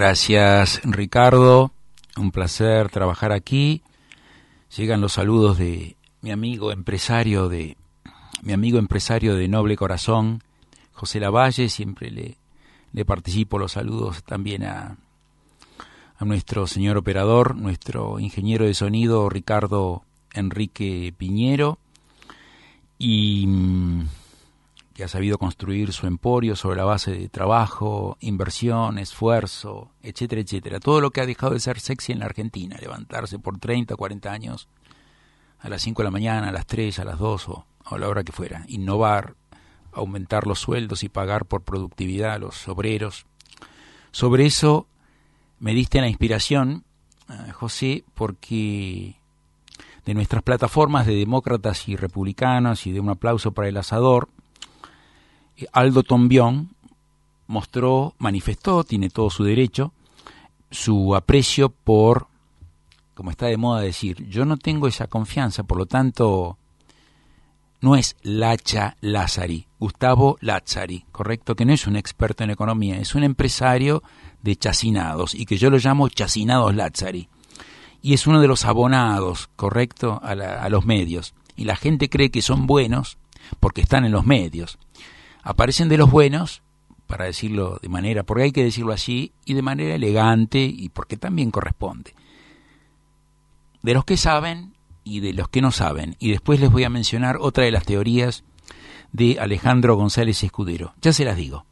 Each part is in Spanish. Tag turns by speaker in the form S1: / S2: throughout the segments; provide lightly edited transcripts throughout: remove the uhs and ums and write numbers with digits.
S1: Gracias, Ricardo. Un placer trabajar aquí. Llegan los saludos de mi amigo empresario de noble corazón, José Lavalle. Siempre le participo los saludos también a nuestro señor operador, nuestro ingeniero de sonido, Ricardo Enrique Piñero, y que ha sabido construir su emporio sobre la base de trabajo, inversión, esfuerzo, etcétera, etcétera. Todo lo que ha dejado de ser sexy en la Argentina, levantarse por 30, 40 años a las 5 de la mañana, a las 3, a las 2 o a la hora que fuera. Innovar, aumentar los sueldos y pagar por productividad a los obreros. Sobre eso me diste la inspiración, José, porque de nuestras plataformas de demócratas y republicanos y de un aplauso para el asador, Aldo Tombión manifestó, tiene todo su derecho, su aprecio por, como está de moda decir, yo no tengo esa confianza, por lo tanto, no es Lacha Lázari, Gustavo Lazzari, correcto, que no es un experto en economía, es un empresario de chacinados, y que yo lo llamo Chacinados Lazzari, y es uno de los abonados, correcto, a los medios, y la gente cree que son buenos porque están en los medios. Aparecen de los buenos, para decirlo de manera, porque hay que decirlo así, y de manera elegante, y porque también corresponde. De los que saben y de los que no saben. Y después les voy a mencionar otra de las teorías de Alejandro González Escudero. Ya se las digo.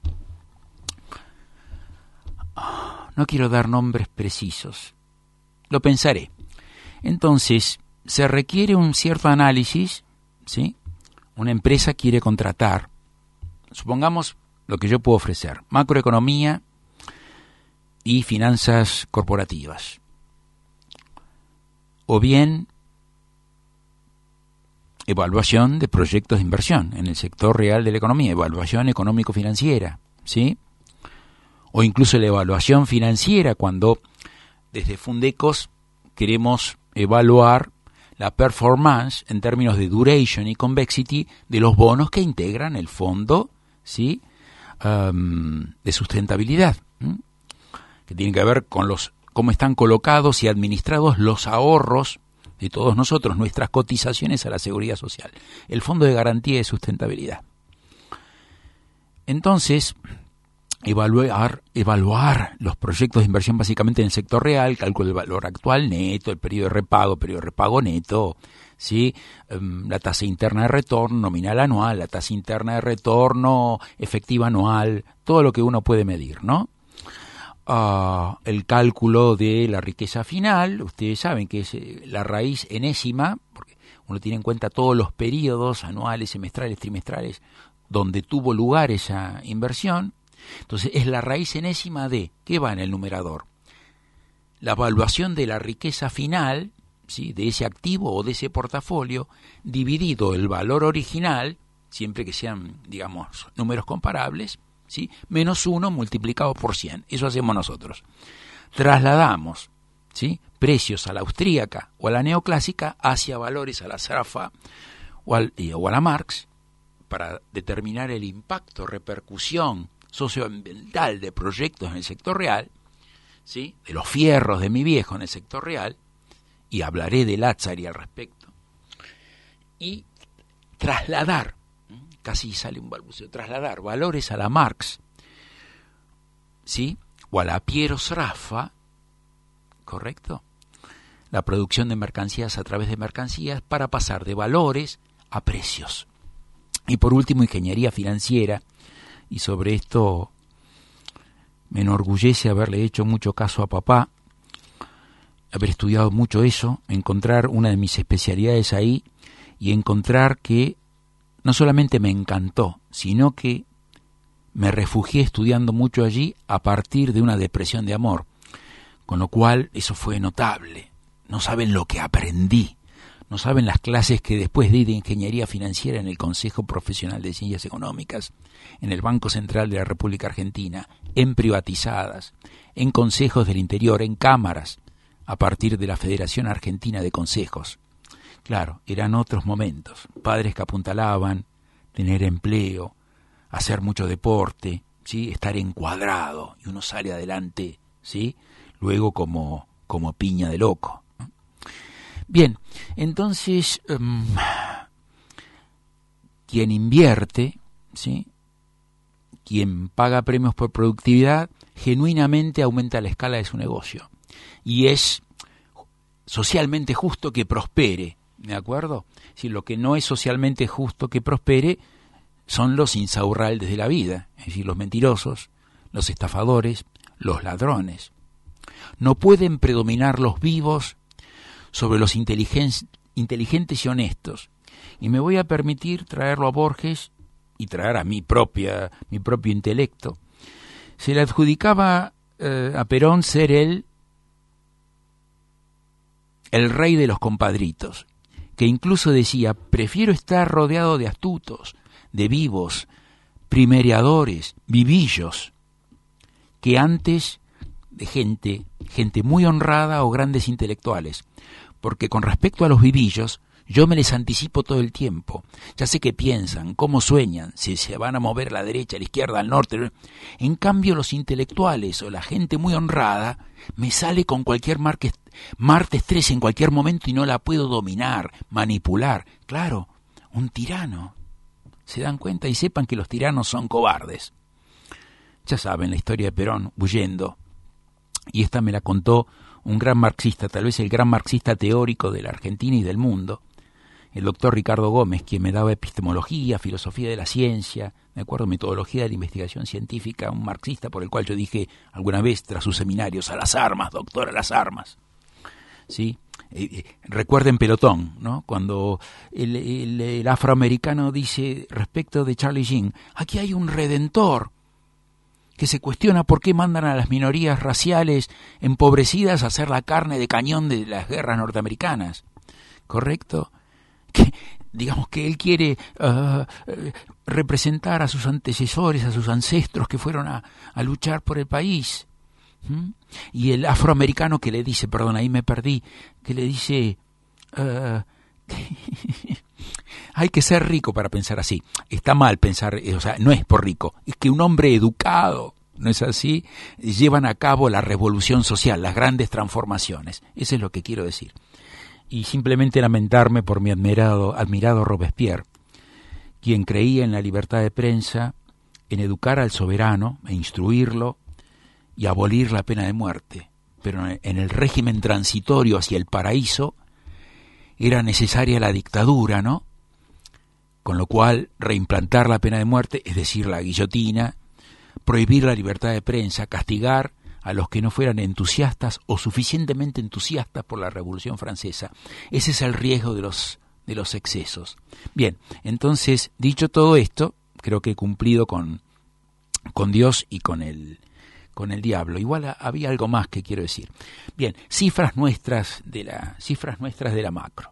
S1: No quiero dar nombres precisos. Lo pensaré. Entonces, se requiere un cierto análisis, ¿sí? Una empresa quiere contratar, supongamos lo que yo puedo ofrecer, macroeconomía y finanzas corporativas, o bien evaluación de proyectos de inversión en el sector real de la economía, evaluación económico-financiera, ¿sí? O incluso la evaluación financiera cuando desde Fundecos queremos evaluar la performance en términos de duration y convexity de los bonos que integran el fondo, ¿sí? De sustentabilidad, que tiene que ver con cómo están colocados y administrados los ahorros de todos nosotros, nuestras cotizaciones a la seguridad social, el Fondo de Garantía de Sustentabilidad. Entonces, evaluar los proyectos de inversión básicamente en el sector real, cálculo del valor actual neto, el periodo de repago neto, ¿sí? La tasa interna de retorno nominal anual, la tasa interna de retorno efectiva anual, todo lo que uno puede medir, ¿no? El cálculo de la riqueza final, ustedes saben que es la raíz enésima, porque uno tiene en cuenta todos los periodos anuales, semestrales, trimestrales, donde tuvo lugar esa inversión. Entonces es la raíz enésima de, ¿qué va en el numerador? La evaluación de la riqueza final, ¿sí? De ese activo o de ese portafolio, dividido el valor original, siempre que sean, digamos, números comparables, ¿sí? Menos 1 multiplicado por 100. Eso hacemos nosotros. Trasladamos, ¿sí? Precios a la austríaca o a la neoclásica hacia valores a la Sraffa o a la Marx para determinar el impacto, repercusión socioambiental de proyectos en el sector real, ¿sí? De los fierros de mi viejo en el sector real, y hablaré de Lazzari al respecto, y trasladar, casi sale un balbuceo, trasladar valores a la Marx, ¿sí? O a la Piero Sraffa, ¿correcto? La producción de mercancías a través de mercancías para pasar de valores a precios. Y por último, ingeniería financiera, y sobre esto me enorgullece haberle hecho mucho caso a papá, haber estudiado mucho eso, encontrar una de mis especialidades ahí y encontrar que no solamente me encantó, sino que me refugié estudiando mucho allí a partir de una depresión de amor, con lo cual eso fue notable. No saben lo que aprendí, no saben las clases que después di de ingeniería financiera en el Consejo Profesional de Ciencias Económicas, en el Banco Central de la República Argentina, en privatizadas, en consejos del interior, en cámaras, a partir de la Federación Argentina de Consejos. Claro, eran otros momentos, padres que apuntalaban, tener empleo, hacer mucho deporte, ¿sí? Estar encuadrado, y uno sale adelante ¿sí? Luego como piña de loco. Bien, entonces, quien invierte, ¿sí? Quien paga premios por productividad, genuinamente aumenta la escala de su negocio. Y es socialmente justo que prospere, ¿de acuerdo? Si lo que no es socialmente justo que prospere son los insaurraldes de la vida, es decir, los mentirosos, los estafadores, los ladrones. No pueden predominar los vivos sobre los inteligentes y honestos. Y me voy a permitir traerlo a Borges y traer a mi propio intelecto. Se le adjudicaba a Perón ser el rey de los compadritos, que incluso decía: prefiero estar rodeado de astutos, de vivos, primereadores, vivillos, que antes de gente muy honrada o grandes intelectuales, porque con respecto a los vivillos, yo me les anticipo todo el tiempo. Ya sé qué piensan, cómo sueñan, si se van a mover a la derecha, a la izquierda, al norte. En cambio, los intelectuales o la gente muy honrada me sale con cualquier martes 3 en cualquier momento y no la puedo dominar, manipular. Claro, un tirano. Se dan cuenta y sepan que los tiranos son cobardes. Ya saben la historia de Perón huyendo. Y esta me la contó un gran marxista, tal vez el gran marxista teórico de la Argentina y del mundo, el doctor Ricardo Gómez, quien me daba epistemología, filosofía de la ciencia, de acuerdo, metodología de la investigación científica, un marxista por el cual yo dije alguna vez tras sus seminarios: a las armas, doctor, a las armas. ¿Sí? Recuerden Pelotón, ¿no? Cuando el afroamericano dice respecto de Charlie Sheen: aquí hay un redentor que se cuestiona por qué mandan a las minorías raciales empobrecidas a hacer la carne de cañón de las guerras norteamericanas. ¿Correcto? Que, digamos que él quiere representar a sus antecesores, a sus ancestros que fueron a luchar por el país. Y el afroamericano que le dice, perdón, ahí me perdí, que le dice, hay que ser rico para pensar así. Está mal pensar, o sea, no es por rico, es que un hombre educado, ¿no es así?, llevan a cabo la revolución social, las grandes transformaciones. Eso es lo que quiero decir. Y simplemente lamentarme por mi admirado Robespierre, quien creía en la libertad de prensa, en educar al soberano, e instruirlo y abolir la pena de muerte. Pero en el régimen transitorio hacia el paraíso era necesaria la dictadura, ¿no? Con lo cual, reimplantar la pena de muerte, es decir, la guillotina, prohibir la libertad de prensa, castigar a los que no fueran entusiastas o suficientemente entusiastas por la Revolución Francesa. Ese es el riesgo de los excesos. Bien, entonces, dicho todo esto, creo que he cumplido con Dios y con el diablo. Igual había algo más que quiero decir. Bien, cifras nuestras de la macro.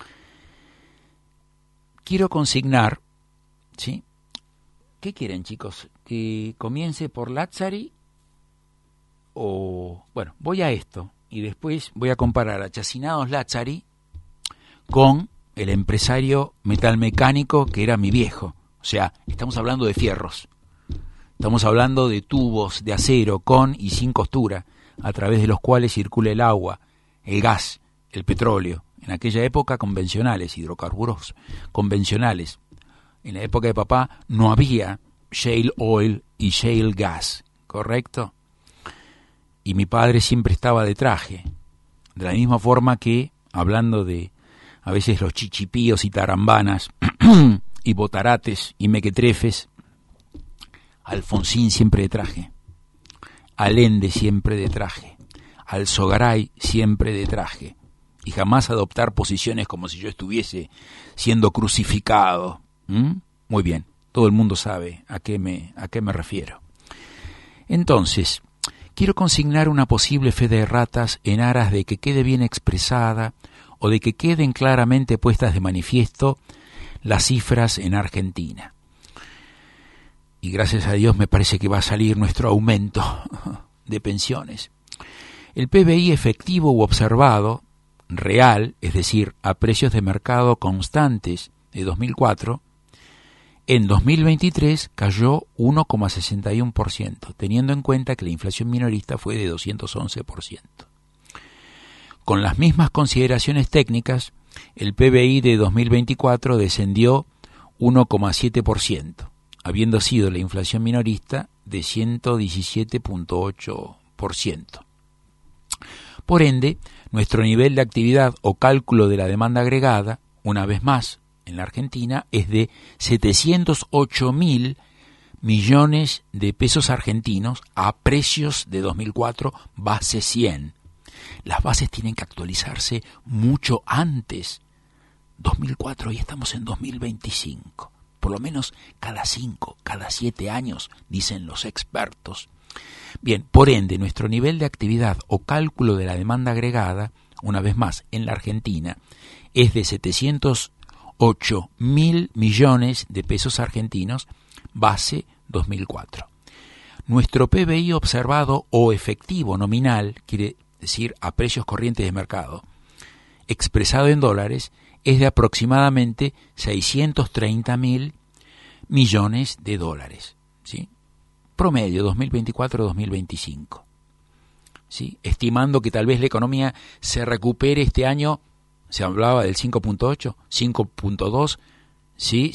S1: Quiero consignar, ¿sí? ¿Qué quieren, chicos? ¿Que comience por Lazzari? O, bueno, voy a esto y después voy a comparar a Chacinados Lazzari con el empresario metalmecánico que era mi viejo. O sea, estamos hablando de fierros. Estamos hablando de tubos de acero con y sin costura, a través de los cuales circula el agua, el gas, el petróleo. En aquella época convencionales, hidrocarburos convencionales. En la época de papá no había shale oil y shale gas, ¿correcto? Y mi padre siempre estaba de traje. De la misma forma que, hablando de a veces los chichipíos y tarambanas, y botarates y mequetrefes, Alfonsín siempre de traje, Allende siempre de traje, Alzogaray siempre de traje, y jamás adoptar posiciones como si yo estuviese siendo crucificado. Muy bien, todo el mundo sabe a qué me refiero. Entonces, quiero consignar una posible fe de ratas en aras de que quede bien expresada o de que queden claramente puestas de manifiesto las cifras en Argentina. Y gracias a Dios me parece que va a salir nuestro aumento de pensiones. El PBI efectivo u observado, real, es decir, a precios de mercado constantes de 2004, En 2023 cayó 1,61%, teniendo en cuenta que la inflación minorista fue de 211%. Con las mismas consideraciones técnicas, el PBI de 2024 descendió 1,7%, habiendo sido la inflación minorista de 117,8%. Por ende, nuestro nivel de actividad o cálculo de la demanda agregada, una vez más, en la Argentina, es de 708.000 millones de pesos argentinos a precios de 2004, base 100. Las bases tienen que actualizarse mucho antes. 2004 y estamos en 2025. Por lo menos cada 5, cada 7 años, dicen los expertos. Bien, por ende, nuestro nivel de actividad o cálculo de la demanda agregada, una vez más, en la Argentina, es de 708.000 millones de pesos argentinos, base 2004. Nuestro PBI observado o efectivo nominal, quiere decir a precios corrientes de mercado, expresado en dólares, es de aproximadamente 630.000 millones de dólares, ¿sí? Promedio 2024-2025, ¿sí? Estimando que tal vez la economía se recupere este año, se hablaba del 5.8, 5.2, ¿sí?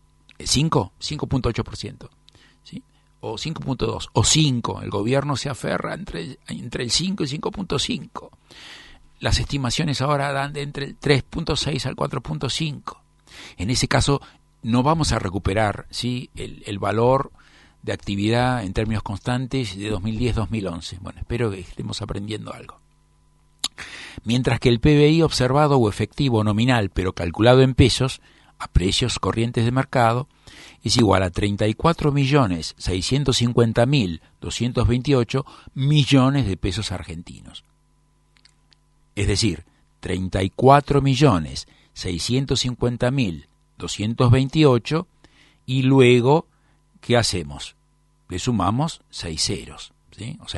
S1: 5.8%, ¿sí? O 5.2, o 5, el gobierno se aferra entre el 5 y 5.5. Las estimaciones ahora dan de entre el 3.6 al 4.5. En ese caso no vamos a recuperar, ¿sí?, el valor de actividad en términos constantes de 2010-2011. Bueno, espero que estemos aprendiendo algo. Mientras que el PBI observado o efectivo nominal, pero calculado en pesos, a precios corrientes de mercado, es igual a 34.650.228 millones de pesos argentinos. Es decir, 34.650.228 y luego, ¿qué hacemos? Le sumamos 6 ceros, ¿sí? O sea,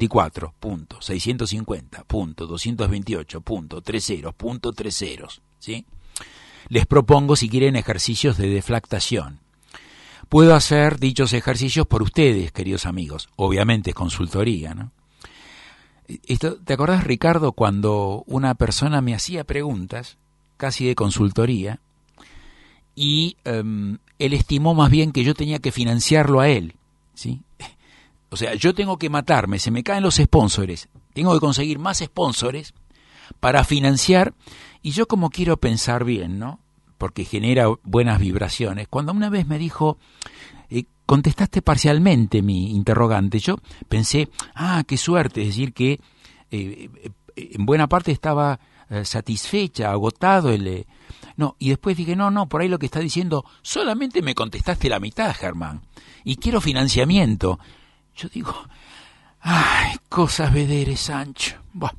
S1: 34.650.228.3 ceros, ¿sí? Les propongo, si quieren, ejercicios de deflactación. Puedo hacer dichos ejercicios por ustedes, queridos amigos. Obviamente es consultoría, ¿no? ¿Te acordás, Ricardo, cuando una persona me hacía preguntas, casi de consultoría, y él estimó más bien que yo tenía que financiarlo a él, ¿sí? O sea, yo tengo que matarme, se me caen los sponsors, tengo que conseguir más sponsors para financiar, y yo como quiero pensar bien, ¿no?, porque genera buenas vibraciones, cuando una vez me dijo, contestaste parcialmente mi interrogante, yo pensé, qué suerte, es decir, que en buena parte estaba satisfecha, agotado No, y después dije, no, por ahí lo que está diciendo, solamente me contestaste la mitad, Germán, y quiero financiamiento. Yo digo, cosas vederes, Sancho. Buah.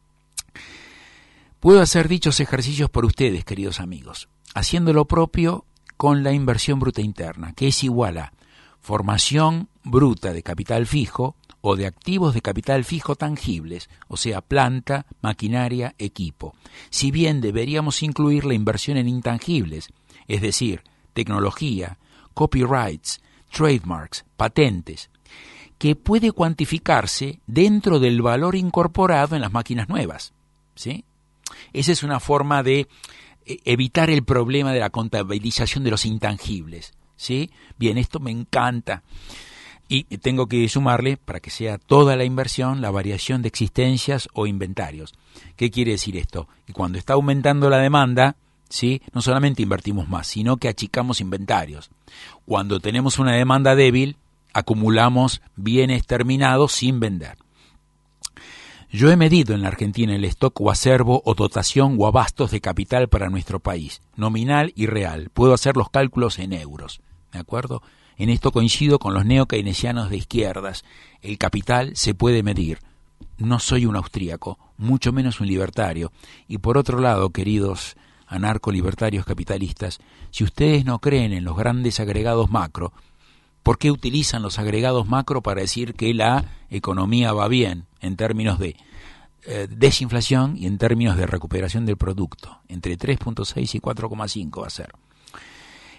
S1: Puedo hacer dichos ejercicios por ustedes, queridos amigos, haciendo lo propio con la inversión bruta interna, que es igual a formación bruta de capital fijo o de activos de capital fijo tangibles, o sea, planta, maquinaria, equipo. Si bien deberíamos incluir la inversión en intangibles, es decir, tecnología, copyrights, trademarks, patentes, que puede cuantificarse dentro del valor incorporado en las máquinas nuevas, ¿sí? Esa es una forma de evitar el problema de la contabilización de los intangibles, ¿sí? Bien, esto me encanta. Y tengo que sumarle, para que sea toda la inversión, la variación de existencias o inventarios. ¿Qué quiere decir esto? Que cuando está aumentando la demanda, ¿sí?, no solamente invertimos más, sino que achicamos inventarios. Cuando tenemos una demanda débil, acumulamos bienes terminados sin vender. Yo he medido en la Argentina el stock o acervo o dotación o abastos de capital para nuestro país, nominal y real. Puedo hacer los cálculos en euros, ¿de acuerdo? En esto coincido con los neokeynesianos de izquierdas. El capital se puede medir. No soy un austríaco, mucho menos un libertario. Y por otro lado, queridos anarco-libertarios capitalistas, si ustedes no creen en los grandes agregados macro, ¿por qué utilizan los agregados macro para decir que la economía va bien en términos de desinflación y en términos de recuperación del producto? Entre 3.6 y 4.5 va a ser.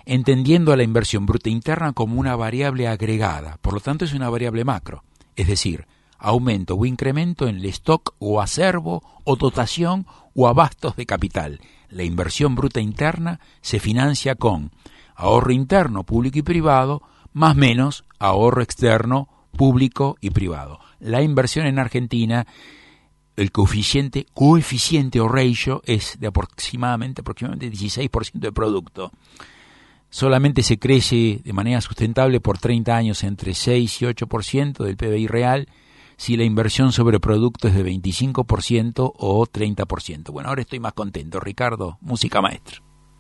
S1: entendiendo a la inversión bruta interna como una variable agregada, por lo tanto es una variable macro, es decir, aumento o incremento en el stock o acervo o dotación o abastos de capital. La inversión bruta interna se financia con ahorro interno público y privado, más menos ahorro externo público y privado. La inversión en Argentina, el coeficiente o ratio es de aproximadamente 16% de producto. Solamente se crece de manera sustentable por 30 años entre 6 y 8% del PBI real si la inversión sobre producto es de 25% o 30%. Bueno, ahora estoy más contento. Ricardo, música maestra.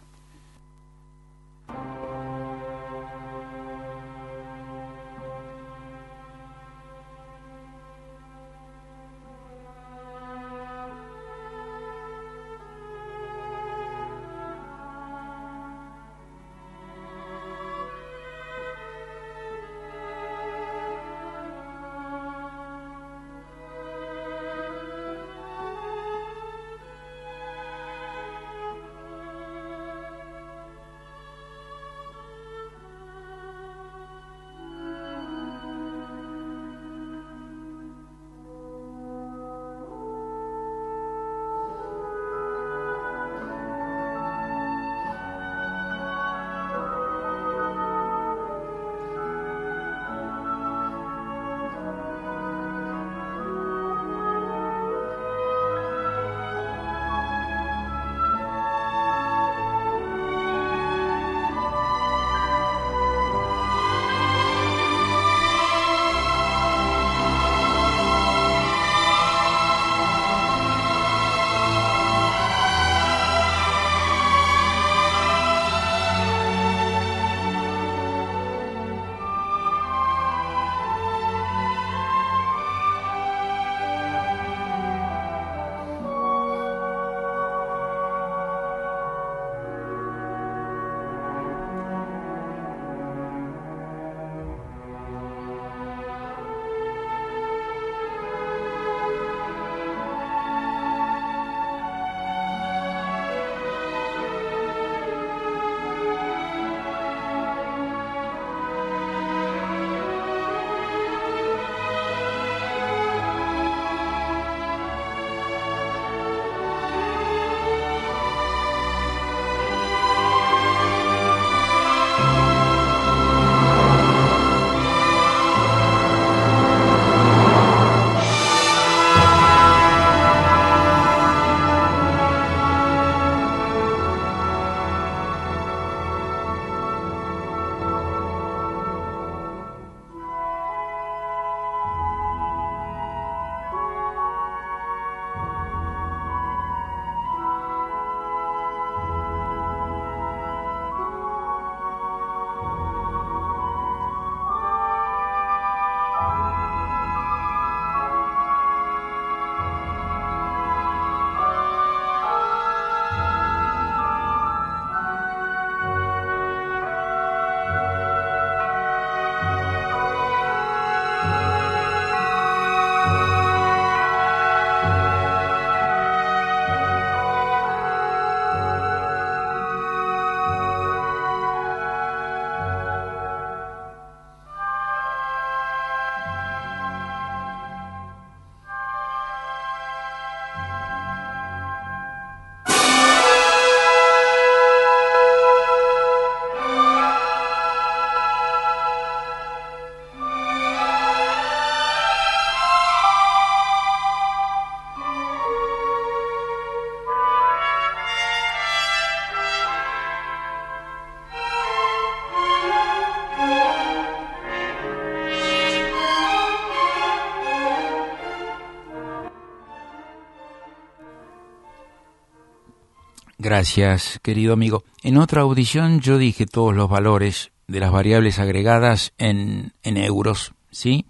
S1: Gracias, querido amigo. En otra audición yo dije todos los valores de las variables agregadas en euros, ¿sí?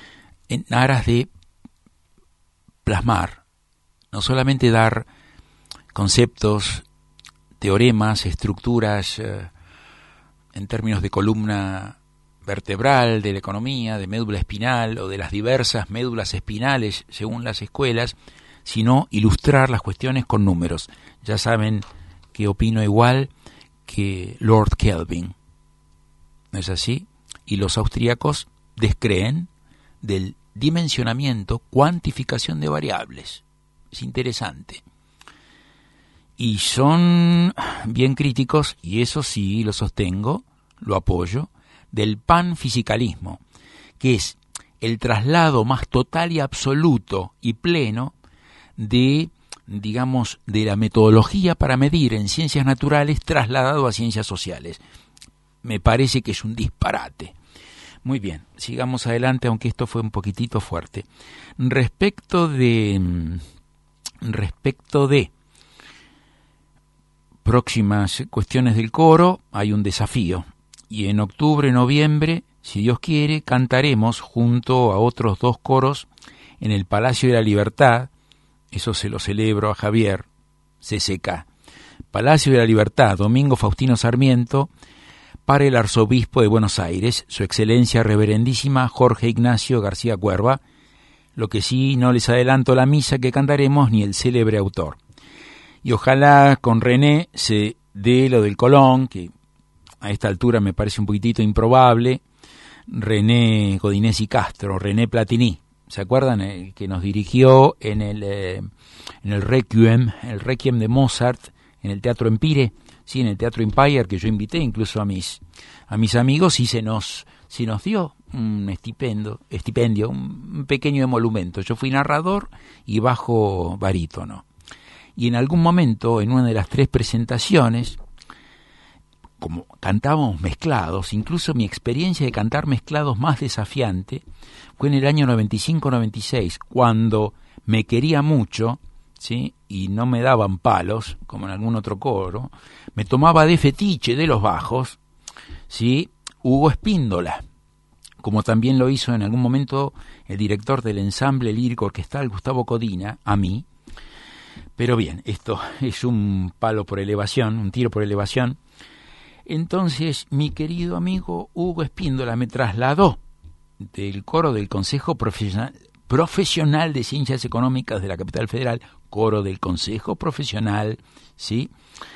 S1: En aras de plasmar, no solamente dar conceptos, teoremas, estructuras en términos de columna vertebral de la economía, de médula espinal o de las diversas médulas espinales según las escuelas, sino ilustrar las cuestiones con números. Ya saben que opino igual que Lord Kelvin. ¿No es así? Y los austríacos descreen del dimensionamiento, cuantificación de variables. Es interesante. Y son bien críticos, y eso sí lo sostengo, lo apoyo, del panfisicalismo, que es el traslado más total y absoluto y pleno de, digamos, de la metodología para medir en ciencias naturales trasladado a ciencias sociales. Me parece que es un disparate. Muy bien, sigamos adelante, aunque esto fue un poquitito fuerte. Respecto de próximas cuestiones del coro, hay un desafío. Y en octubre, noviembre, si Dios quiere, cantaremos junto a otros 2 coros en el Palacio de la Libertad. Eso se lo celebro a Javier, CCK. Palacio de la Libertad, Domingo Faustino Sarmiento, para el arzobispo de Buenos Aires, su excelencia reverendísima Jorge Ignacio García Cuerva. Lo que sí, no les adelanto la misa que cantaremos ni el célebre autor. Y ojalá con René se dé lo del Colón, que a esta altura me parece un poquitito improbable. René Godinesi Castro, René Platini, ¿se acuerdan? El que nos dirigió en el Requiem de Mozart, en el Teatro Empire, sí, en el Teatro Empire, que yo invité incluso a mis amigos, y se nos dio un estipendio, un pequeño emolumento. Yo fui narrador y bajo barítono. Y en algún momento, en una de las 3 presentaciones, como cantábamos mezclados, incluso mi experiencia de cantar mezclados más desafiante fue en el año 95-96, cuando me quería mucho, ¿sí? Y no me daban palos, como en algún otro coro, me tomaba de fetiche de los bajos, ¿sí? Hugo Espíndola, como también lo hizo en algún momento el director del ensamble lírico orquestal Gustavo Codina, a mí. Pero bien, esto es un palo por elevación, un tiro por elevación. Entonces mi querido amigo Hugo Espíndola me trasladó del coro del Consejo Profesional de Ciencias Económicas de la Capital Federal, coro del Consejo Profesional, ¿sí?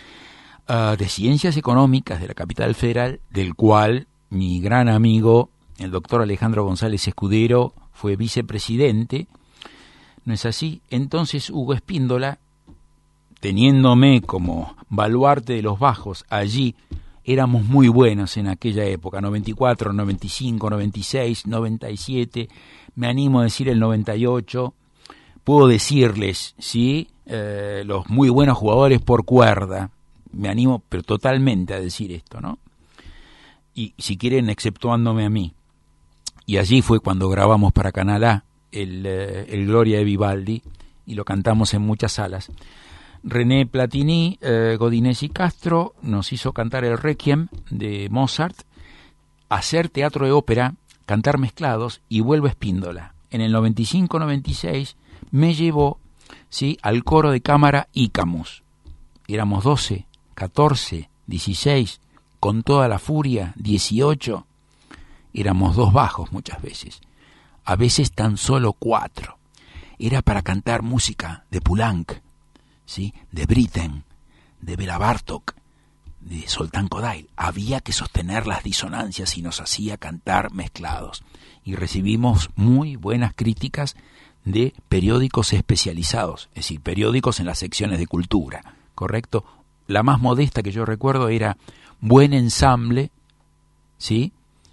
S1: De Ciencias Económicas de la Capital Federal, del cual mi gran amigo, el doctor Alejandro González Escudero, fue vicepresidente. ¿No es así? Entonces Hugo Espíndola, teniéndome como baluarte de los bajos allí, éramos muy buenos en aquella época, 94, 95, 96, 97, me animo a decir el 98, puedo decirles, ¿sí? Los muy buenos jugadores por cuerda, me animo pero totalmente a decir esto, ¿no? Y si quieren, exceptuándome a mí. Y allí fue cuando grabamos para Canal A el Gloria de Vivaldi, y lo cantamos en muchas salas. René Platini, Godinesi Castro nos hizo cantar el Requiem de Mozart, hacer teatro de ópera, cantar mezclados, y vuelvo a Espíndola. En el 95-96 me llevó, ¿sí?, al coro de cámara Ícamus. Éramos 12, 14, 16, con toda la furia, 18. Éramos 2 bajos muchas veces, a veces tan solo 4. Era para cantar música de Poulenc, ¿sí?, de Britten, de Bela Bartók, de Zoltán Kodály. Había que sostener las disonancias y nos hacía cantar mezclados. Y recibimos muy buenas críticas de periódicos especializados, es decir, periódicos en las secciones de cultura, ¿correcto? La más modesta que yo recuerdo era Buen Ensamble, ¿sí?,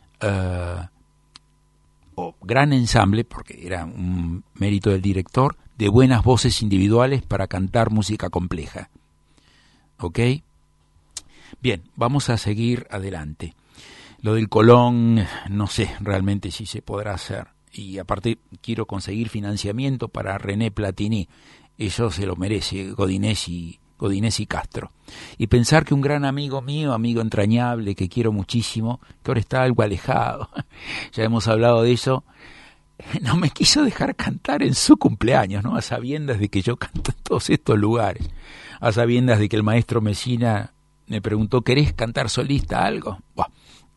S1: o Gran Ensamble, porque era un mérito del director, de buenas voces individuales para cantar música compleja. ¿Ok? Bien, vamos a seguir adelante. Lo del Colón, no sé realmente si se podrá hacer. Y aparte quiero conseguir financiamiento para René Platini. Eso se lo merece Godinesi Castro. Y pensar que un gran amigo mío, amigo entrañable, que quiero muchísimo, que ahora está algo alejado, ya hemos hablado de eso, no me quiso dejar cantar en su cumpleaños, ¿no? A sabiendas de que yo canto en todos estos lugares, a sabiendas de que el maestro Mesina me preguntó, ¿querés cantar solista algo? Buah.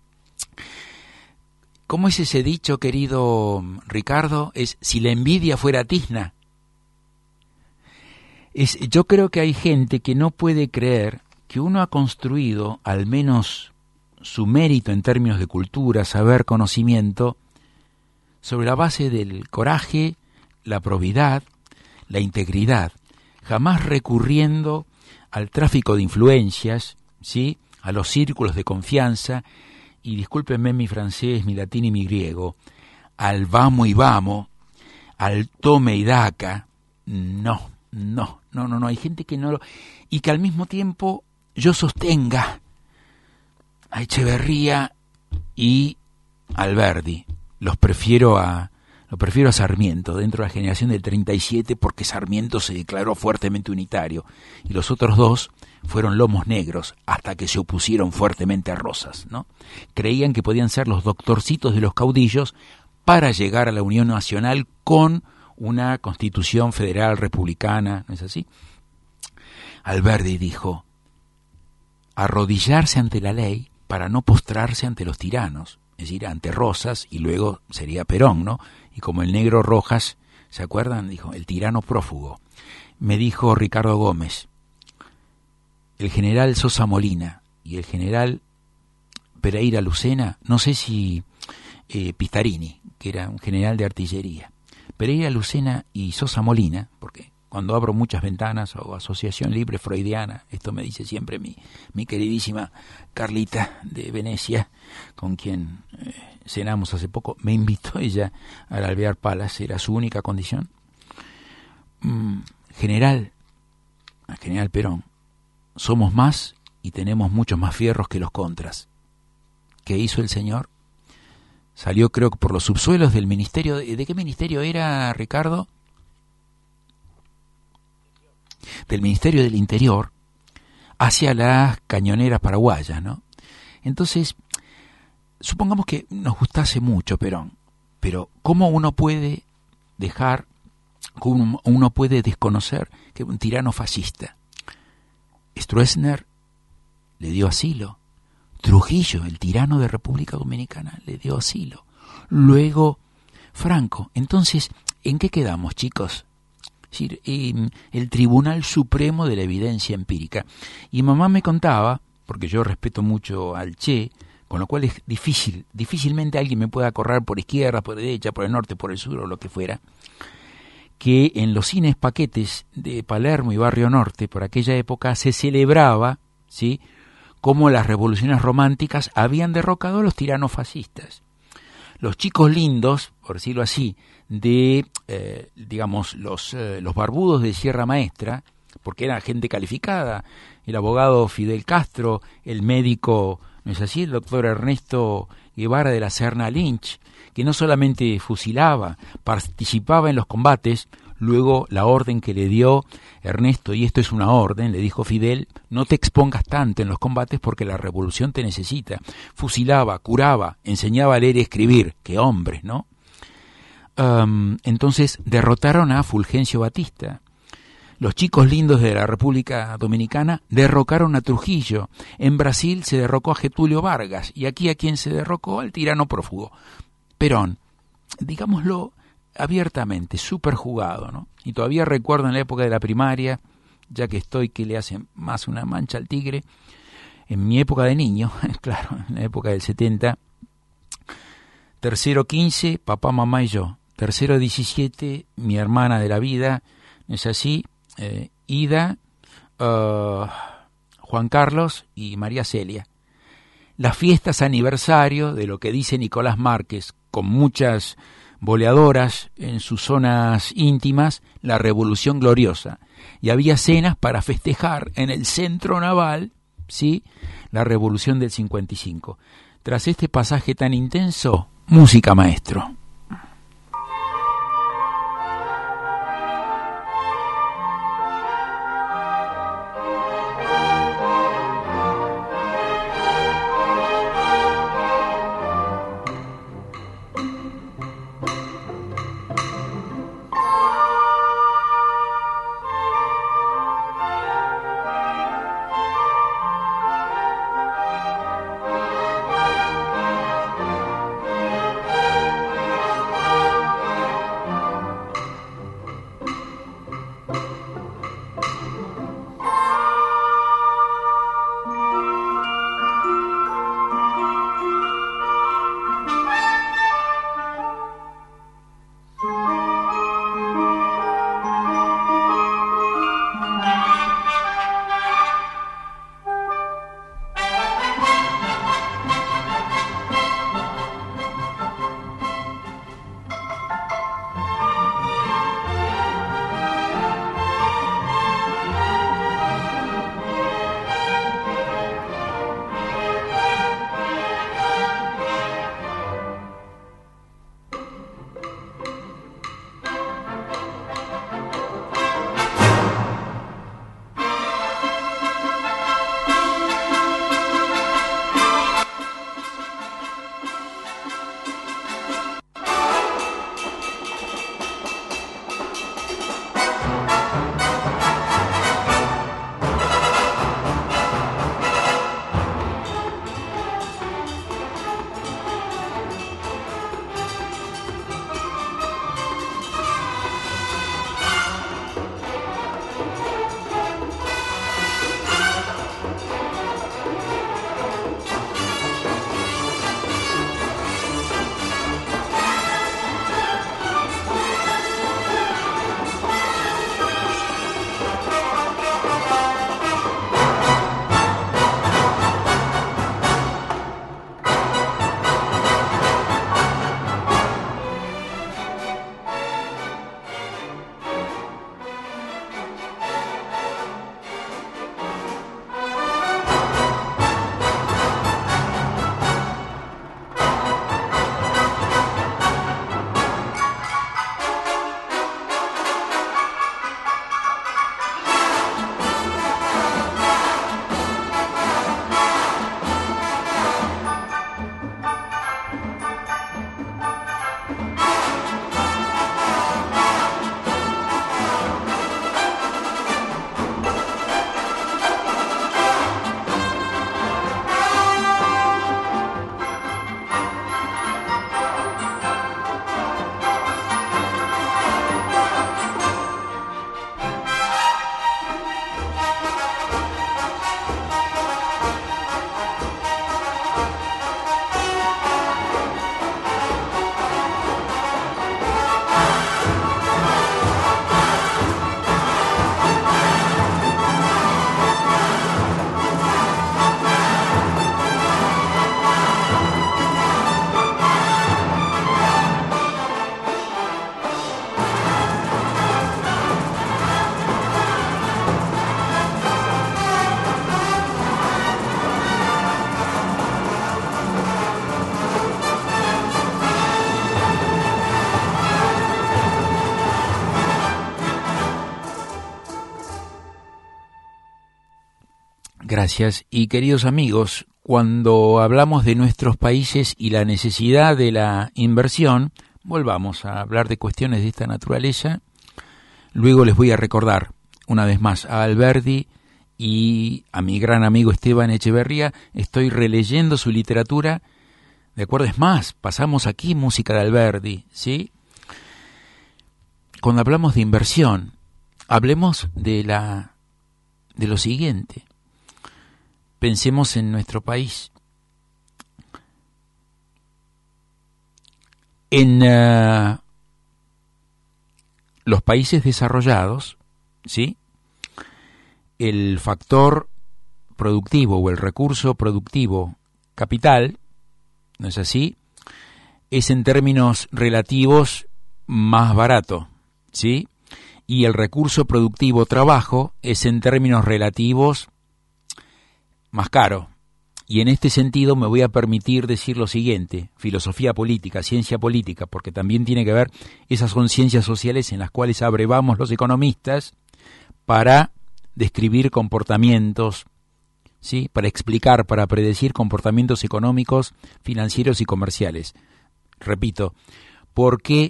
S1: ¿Cómo es ese dicho, querido Ricardo? Es, si la envidia fuera tizna. Yo creo que hay gente que no puede creer que uno ha construido, al menos su mérito en términos de cultura, saber, conocimiento, sobre la base del coraje, la probidad, la integridad, jamás recurriendo al tráfico de influencias, ¿sí?, a los círculos de confianza, y discúlpenme mi francés, mi latín y mi griego, al vamos y vamos, al tome y daca. No, hay gente que no lo... Y que al mismo tiempo yo sostenga a Echeverría y Alberdi. Los prefiero a Sarmiento, dentro de la generación del 37, porque Sarmiento se declaró fuertemente unitario, y los otros dos fueron lomos negros, hasta que se opusieron fuertemente a Rosas, ¿no? Creían que podían ser los doctorcitos de los caudillos para llegar a la Unión Nacional con una constitución federal republicana, ¿no es así? Alberdi dijo: arrodillarse ante la ley para no postrarse ante los tiranos, es decir, ante Rosas, y luego sería Perón, ¿no? Y como el negro Rojas, ¿se acuerdan? Dijo, el tirano prófugo. Me dijo Ricardo Gómez, el general Sosa Molina y el general Pereira Lucena, no sé si Pistarini, que era un general de artillería, Pereira Lucena y Sosa Molina, porque cuando abro muchas ventanas o asociación libre freudiana, esto me dice siempre mi queridísima Carlita de Venecia, con quien cenamos hace poco, me invitó ella al Alvear Palace, era su única condición. General Perón, somos más y tenemos muchos más fierros que los contras. ¿Qué hizo el señor? Salió, creo que por los subsuelos del ministerio. ¿De qué ministerio era, Ricardo? Del Ministerio del Interior, hacia las cañoneras paraguayas, ¿no? Entonces, supongamos que nos gustase mucho Perón, pero ¿cómo uno puede cómo uno puede desconocer que un tirano fascista? Stroessner le dio asilo. Trujillo, el tirano de República Dominicana, le dio asilo. Luego, Franco. Entonces, ¿en qué quedamos, chicos? Es decir, el Tribunal Supremo de la Evidencia Empírica. Y mamá me contaba, porque yo respeto mucho al Che, con lo cual es difícilmente alguien me pueda correr por izquierda, por derecha, por el norte, por el sur o lo que fuera, que en los cines paquetes de Palermo y Barrio Norte, por aquella época, se celebraba, ¿sí?, cómo las revoluciones románticas habían derrocado a los tiranos fascistas. Los chicos lindos, por decirlo así, de, digamos, los barbudos de Sierra Maestra, porque era gente calificada, el abogado Fidel Castro, el médico, ¿no es así?, el doctor Ernesto Guevara de la Serna Lynch, que no solamente fusilaba, participaba en los combates. Luego la orden que le dio Ernesto, y esto es una orden, le dijo Fidel, no te expongas tanto en los combates porque la revolución te necesita. Fusilaba, curaba, enseñaba a leer y escribir. ¡Qué hombres!, ¿no? Entonces derrotaron a Fulgencio Batista. Los chicos lindos de la República Dominicana derrocaron a Trujillo. En Brasil se derrocó a Getúlio Vargas. Y aquí, ¿a quién se derrocó? Al tirano prófugo. Perón, digámoslo abiertamente, súper jugado, ¿no? Y todavía recuerdo en la época de la primaria, ya que estoy que le hace más una mancha al tigre, en mi época de niño, claro, en la época del 70, tercero 15, papá, mamá y yo. Tercero 17, mi hermana de la vida, ¿no es así? Ida, Juan Carlos y María Celia. Las fiestas aniversario de lo que dice Nicolás Márquez, con muchas boleadoras en sus zonas íntimas, la Revolución Gloriosa. Y había cenas para festejar en el centro naval, ¿sí?, la Revolución del 55. Tras este pasaje tan intenso, música, maestro. Gracias. Y queridos amigos, cuando hablamos de nuestros países y la necesidad de la inversión, volvamos a hablar de cuestiones de esta naturaleza. Luego les voy a recordar una vez más a Alberdi y a mi gran amigo Esteban Echeverría. Estoy releyendo su literatura. ¿De acuerdo? Es más, pasamos aquí música de Alberdi, ¿sí? Cuando hablamos de inversión, hablemos de lo siguiente. Pensemos en nuestro país. En los países desarrollados, ¿sí?, el factor productivo o el recurso productivo capital, ¿no es así?, es en términos relativos más barato, ¿sí? Y el recurso productivo trabajo es en términos relativos más caro. Y en este sentido me voy a permitir decir lo siguiente: filosofía política, ciencia política, porque también tiene que ver, esas son ciencias sociales en las cuales abrevamos los economistas para describir comportamientos, ¿sí?, para explicar, para predecir comportamientos económicos, financieros y comerciales. Repito, ¿por qué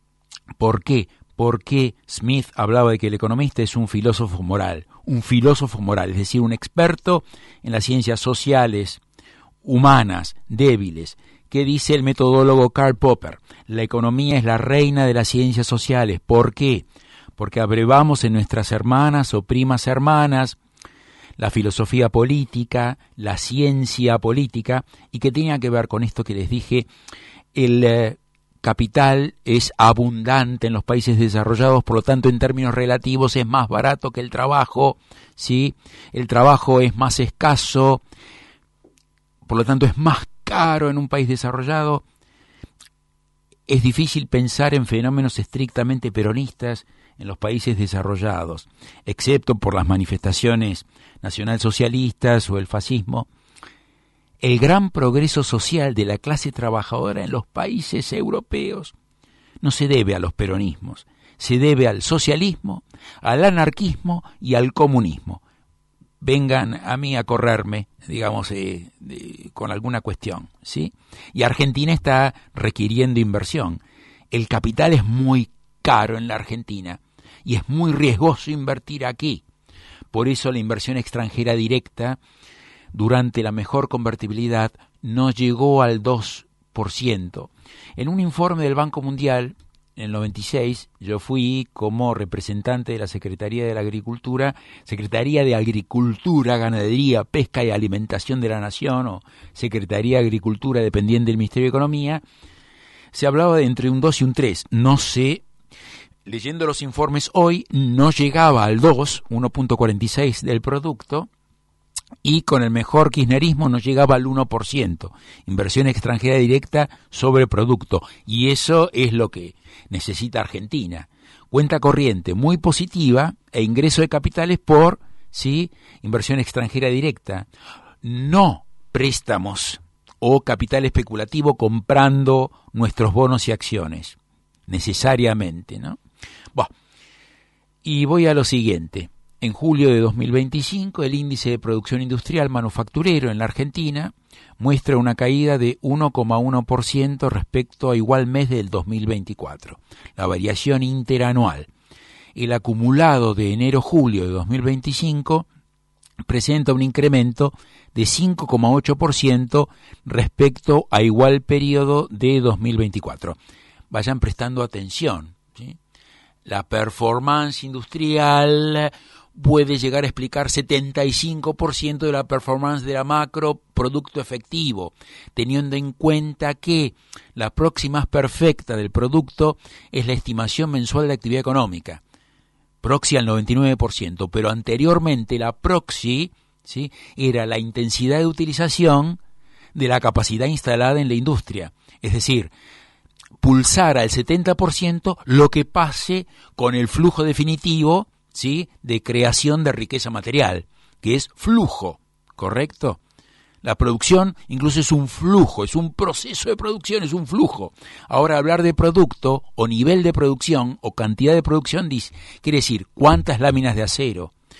S1: Smith hablaba de que el economista es un filósofo moral, es decir, un experto en las ciencias sociales, humanas, débiles? ¿Qué dice el metodólogo Karl Popper? La economía es la reina de las ciencias sociales. ¿Por qué? Porque abrevamos en nuestras hermanas o primas hermanas la filosofía política, la ciencia política, y que tenía que ver con esto que les dije. El capital es abundante en los países desarrollados, por lo tanto, en términos relativos es más barato que el trabajo, ¿sí? El trabajo es más escaso, por lo tanto es más caro en un país desarrollado. Es difícil pensar en fenómenos estrictamente peronistas en los países desarrollados, excepto por las manifestaciones nacionalsocialistas o el fascismo. El gran progreso social de la clase trabajadora en los países europeos no se debe a los peronismos, se debe al socialismo, al anarquismo y al comunismo. Vengan a mí a correrme, digamos, con alguna cuestión, ¿sí? Y Argentina está requiriendo inversión. El capital es muy caro en la Argentina y es muy riesgoso invertir aquí. Por eso la inversión extranjera directa durante la mejor convertibilidad no llegó al 2%. En un informe del Banco Mundial, en el 96, yo fui como representante de la Secretaría de Agricultura, Ganadería, Pesca y Alimentación de la Nación, o Secretaría de Agricultura dependiente del Ministerio de Economía. Se hablaba de entre un 2 y un 3. No sé, leyendo los informes hoy, no llegaba al 2, 1.46 del producto, y con el mejor kirchnerismo no llegaba al 1%, inversión extranjera directa sobre producto, y eso es lo que necesita Argentina. Cuenta corriente muy positiva e ingreso de capitales por, ¿sí?, inversión extranjera directa, no préstamos o capital especulativo comprando nuestros bonos y acciones, necesariamente, ¿no? Bueno, y voy a lo siguiente. En julio de 2025, el índice de producción industrial manufacturero en la Argentina muestra una caída de 1,1% respecto a igual mes del 2024. La variación interanual. El acumulado de enero-julio de 2025 presenta un incremento de 5,8% respecto a igual periodo de 2024. Vayan prestando atención, ¿sí? La performance industrial puede llegar a explicar 75% de la performance de la macro producto efectivo, teniendo en cuenta que la próxima perfecta del producto es la estimación mensual de actividad económica, proxy al 99%, pero anteriormente la proxy, ¿sí?, era la intensidad de utilización de la capacidad instalada en la industria, es decir, pulsar al 70% lo que pase con el flujo definitivo, ¿sí?, de creación de riqueza material, que es flujo, ¿correcto? La producción incluso es un flujo, es un proceso de producción, es un flujo. Ahora hablar de producto o nivel de producción o cantidad de producción quiere decir cuántas láminas de acero,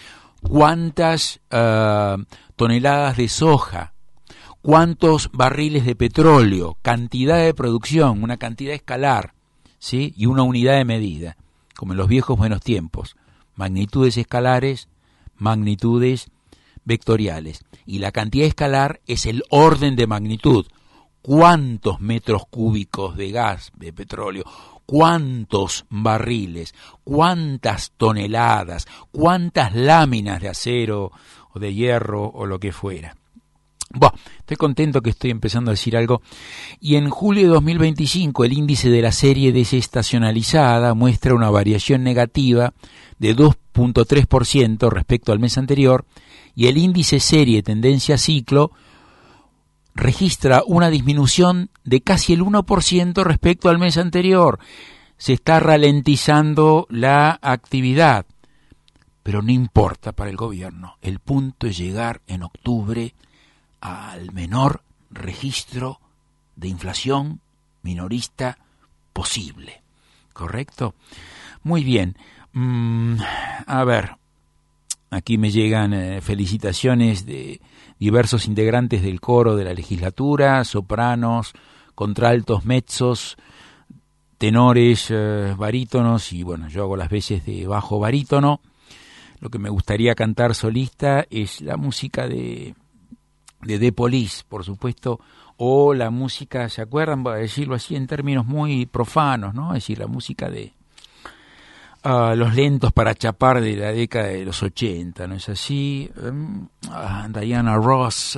S1: cuántas toneladas de soja, cuántos barriles de petróleo, cantidad de producción, una cantidad escalar, ¿sí? Y una unidad de medida, como en los viejos buenos tiempos, magnitudes escalares, magnitudes vectoriales, y la cantidad escalar es el orden de magnitud. ¿Cuántos metros cúbicos de gas, de petróleo? ¿Cuántos barriles? ¿Cuántas toneladas? ¿Cuántas láminas de acero o de hierro o lo que fuera? Bueno, estoy contento que estoy empezando a decir algo. Y en julio de 2025 el índice de la serie desestacionalizada muestra una variación negativa de 2.3% respecto al mes anterior, y el índice serie tendencia ciclo registra una disminución de casi el 1% respecto al mes anterior. Se está ralentizando la actividad, pero no importa para el gobierno. El punto es llegar en octubre al menor registro de inflación minorista posible. ¿Correcto? Muy bien. A ver, aquí me llegan felicitaciones de diversos integrantes del coro de la legislatura, sopranos, contraltos, mezzos, tenores, barítonos, y bueno, yo hago las veces de bajo barítono. Lo que me gustaría cantar solista es la música de The Police, por supuesto, o la música, ¿se acuerdan? Voy a decirlo así en términos muy profanos, ¿no? Es decir, la música de los lentos para chapar de la década de los 80, ¿no es así? Diana Ross,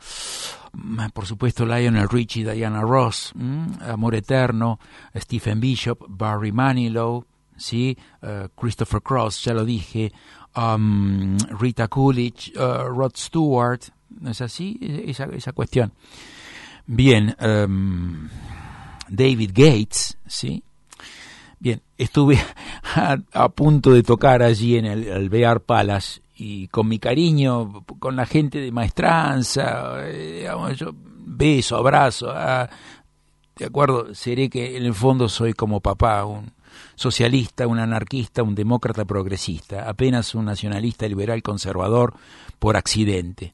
S1: por supuesto Lionel Richie, Diana Ross, Amor Eterno, Stephen Bishop, Barry Manilow, ¿sí? Christopher Cross, ya lo dije, Rita Coolidge, Rod Stewart, ¿no es así? Esa cuestión. Bien, David Gates, ¿sí? Bien, estuve a punto de tocar allí en el Alvear Palace, y con mi cariño, con la gente de maestranza, digamos, yo beso, abrazo, de acuerdo, seré que en el fondo soy como papá, un socialista, un anarquista, un demócrata progresista, apenas un nacionalista liberal conservador por accidente.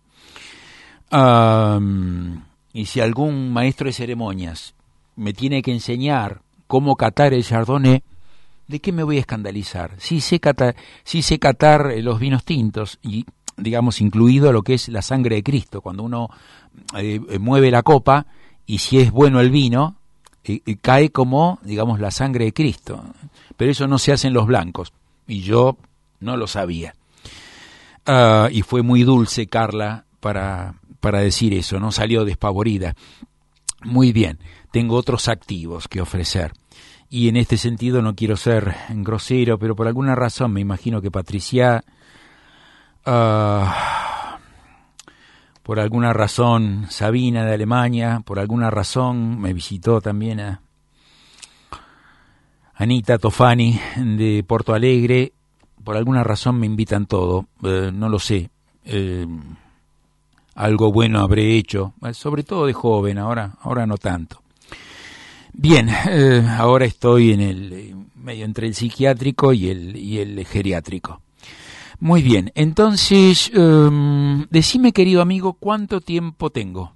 S1: Y si algún maestro de ceremonias me tiene que enseñar cómo catar el Chardonnay, ¿de qué me voy a escandalizar? Sí sé catar los vinos tintos, y digamos incluido lo que es la sangre de Cristo, cuando uno mueve la copa, y si es bueno el vino, cae como, digamos, la sangre de Cristo. Pero eso no se hace en los blancos, y yo no lo sabía. Y fue muy dulce Carla para decir eso, no salió despavorida. Muy bien, tengo otros activos que ofrecer. Y en este sentido no quiero ser grosero, pero por alguna razón me imagino que Patricia, por alguna razón Sabina de Alemania, por alguna razón me visitó también a Anita Tofani de Porto Alegre, por alguna razón me invitan todo, no lo sé, algo bueno habré hecho, sobre todo de joven, ahora no tanto. Bien, ahora estoy en el medio entre el psiquiátrico y el geriátrico. Muy bien, entonces, decime, querido amigo, ¿cuánto tiempo tengo?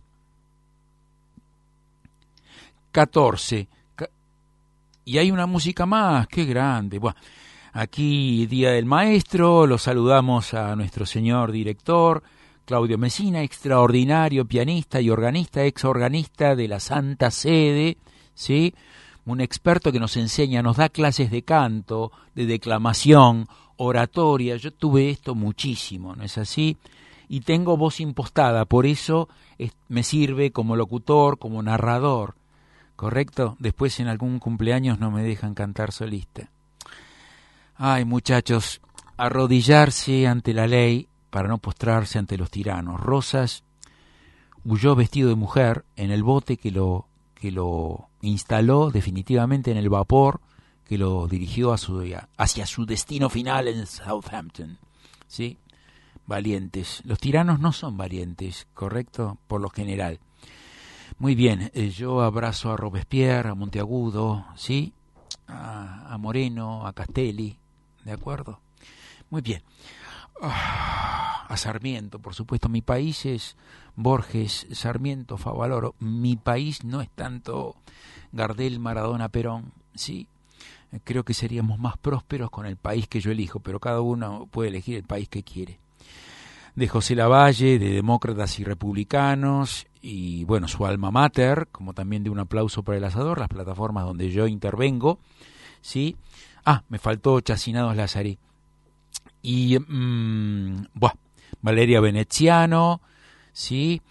S1: 14. Y hay una música más, qué grande. Bueno, aquí Día del Maestro, lo saludamos a nuestro señor director, Claudio Messina, extraordinario pianista y organista, exorganista de la Santa Sede, ¿sí? Un experto que nos enseña, nos da clases de canto, de declamación, oratoria. Yo tuve esto muchísimo, ¿no es así? Y tengo voz impostada, por eso me sirve como locutor, como narrador, ¿correcto? Después en algún cumpleaños no me dejan cantar solista. Ay, muchachos, arrodillarse ante la ley para no postrarse ante los tiranos. Rosas huyó vestido de mujer en el bote que lo instaló definitivamente en el vapor que lo dirigió hacia su destino final en Southampton. ¿Sí? Valientes. Los tiranos no son valientes, ¿correcto? Por lo general. Muy bien, yo abrazo a Robespierre, a Monteagudo, ¿sí? A Moreno, a Castelli, ¿de acuerdo? Muy bien. A Sarmiento, por supuesto. Mi país es Borges, Sarmiento, Favaloro. Mi país no es tanto Gardel, Maradona, Perón, ¿sí? Creo que seríamos más prósperos con el país que yo elijo, pero cada uno puede elegir el país que quiere. De José Lavalle, de Demócratas y Republicanos, y bueno, su alma mater, como también de Un aplauso para el asador, las plataformas donde yo intervengo, ¿sí? Me faltó Chacinados Lazarí. Y, Valeria Veneziano, ¿sí?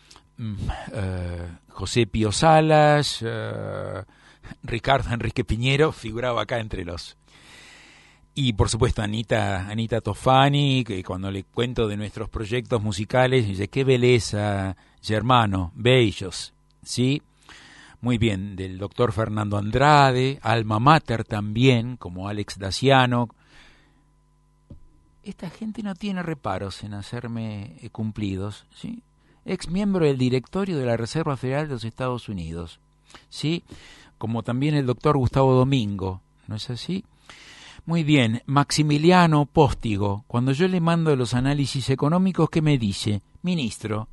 S1: José Pío Salas, Ricardo Enrique Piñero figuraba acá entre los. Y por supuesto Anita Tofani, que cuando le cuento de nuestros proyectos musicales, dice, qué belleza, Germano, bellos, ¿sí? Muy bien, del doctor Fernando Andrade, alma mater también, como Alex Daciano. Esta gente no tiene reparos en hacerme cumplidos, ¿sí? Ex miembro del directorio de la Reserva Federal de los Estados Unidos, ¿sí? Como también el doctor Gustavo Domingo, ¿no es así? Muy bien, Maximiliano Póstigo, cuando yo le mando los análisis económicos, ¿qué me dice? Ministro.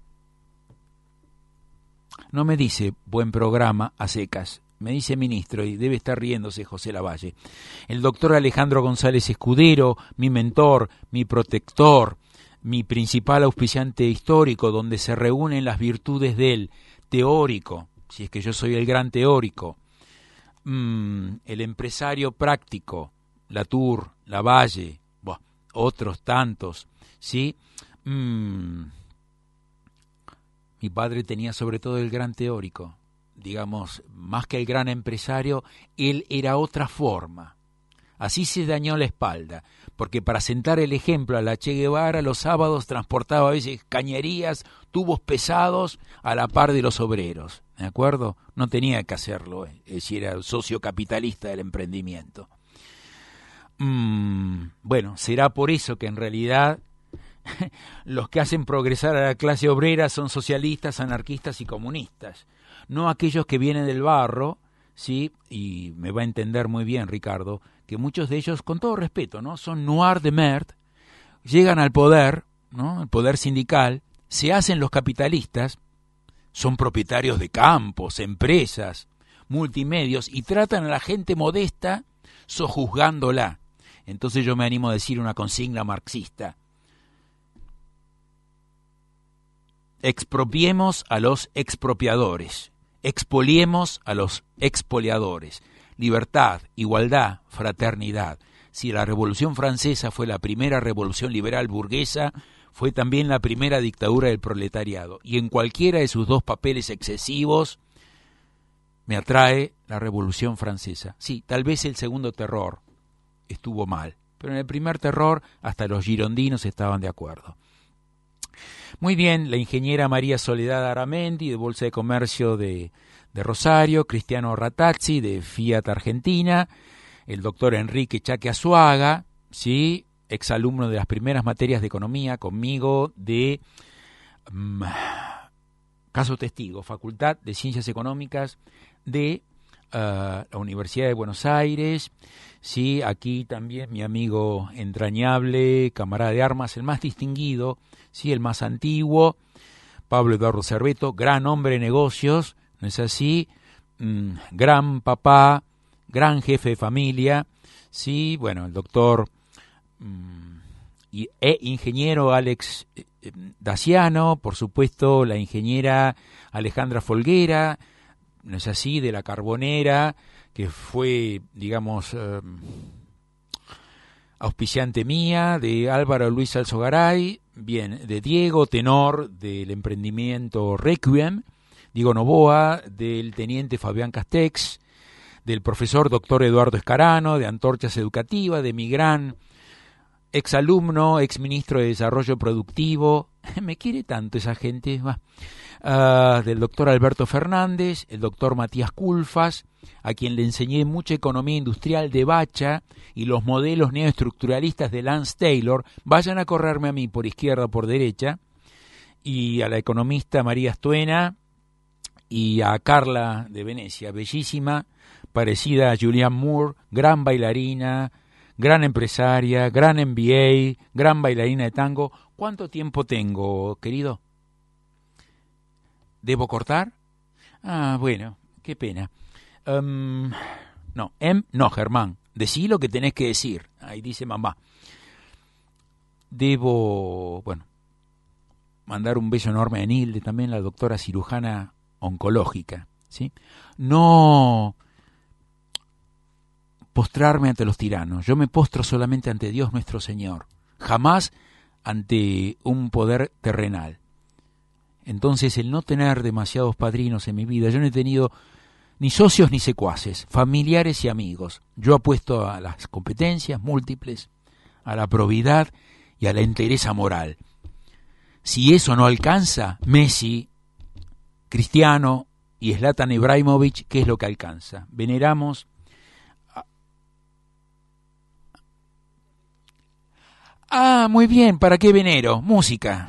S1: No me dice buen programa a secas, me dice ministro, y debe estar riéndose José Lavalle. El doctor Alejandro González Escudero, mi mentor, mi protector, mi principal auspiciante histórico, donde se reúnen las virtudes del teórico, si es que yo soy el gran teórico, el empresario práctico, Latour, Lavalle, otros tantos, ¿sí? Mi padre tenía sobre todo el gran teórico, digamos, más que el gran empresario, él era otra forma. Así se dañó la espalda, porque para sentar el ejemplo a la Che Guevara, los sábados transportaba a veces cañerías, tubos pesados a la par de los obreros, ¿de acuerdo? No tenía que hacerlo, si era socio capitalista del emprendimiento. Bueno, será por eso que en realidad los que hacen progresar a la clase obrera son socialistas, anarquistas y comunistas, no aquellos que vienen del barro, ¿sí? Y me va a entender muy bien Ricardo, que muchos de ellos, con todo respeto, ¿no? Son noirs de merde, llegan al poder, ¿no? El poder sindical, se hacen los capitalistas, son propietarios de campos, empresas, multimedios, y tratan a la gente modesta sojuzgándola. Entonces yo me animo a decir una consigna marxista. Expropiemos a los expropiadores, expoliemos a los expoliadores. Libertad, igualdad, fraternidad. Si la Revolución Francesa fue la primera revolución liberal burguesa, fue también la primera dictadura del proletariado. Y en cualquiera de sus dos papeles excesivos me atrae la Revolución Francesa. Sí, tal vez el segundo terror estuvo mal, pero en el primer terror hasta los girondinos estaban de acuerdo. Muy bien, la ingeniera María Soledad Aramendi, de Bolsa de Comercio de Rosario, Cristiano Ratazzi, de Fiat Argentina, el doctor Enrique Chaque Azuaga, ¿sí? Exalumno de las primeras materias de economía conmigo de Caso Testigo, Facultad de Ciencias Económicas de la Universidad de Buenos Aires, sí, aquí también mi amigo entrañable, camarada de armas, el más distinguido, sí, el más antiguo, Pablo Eduardo Cerveto, gran hombre de negocios, ¿no es así? Gran papá, gran jefe de familia, sí, bueno, el doctor ingeniero Alex Daciano, por supuesto la ingeniera Alejandra Folguera, ¿no es así?, de la Carbonera, que fue, digamos, auspiciante mía, de Álvaro Luis Alzogaray, bien, de Diego Tenor, del emprendimiento Requiem, Diego Novoa, del teniente Fabián Castex, del profesor doctor Eduardo Escarano, de Antorchas Educativas, de mi gran exalumno, exministro de Desarrollo Productivo, me quiere tanto esa gente, del doctor Alberto Fernández, el doctor Matías Culfas, a quien le enseñé mucha economía industrial de Bacha y los modelos neoestructuralistas de Lance Taylor. Vayan a correrme a mí por izquierda o por derecha, y a la economista María Astuena y a Carla de Venecia, bellísima, parecida a Julianne Moore, gran bailarina, gran empresaria, gran MBA, gran bailarina de tango. ¿Cuánto tiempo tengo, querido? ¿Debo cortar? Ah, bueno, qué pena. No, Germán, decí lo que tenés que decir. Ahí dice mamá. Debo, mandar un beso enorme a Nilde, también la doctora cirujana oncológica, ¿sí? No postrarme ante los tiranos. Yo me postro solamente ante Dios nuestro Señor, jamás ante un poder terrenal. Entonces, el no tener demasiados padrinos en mi vida, yo no he tenido ni socios ni secuaces, familiares y amigos. Yo apuesto a las competencias múltiples, a la probidad y a la entereza moral. Si eso no alcanza, Messi, Cristiano y Zlatan Ibrahimovic, ¿qué es lo que alcanza? Veneramos muy bien, ¿para qué venero? Música.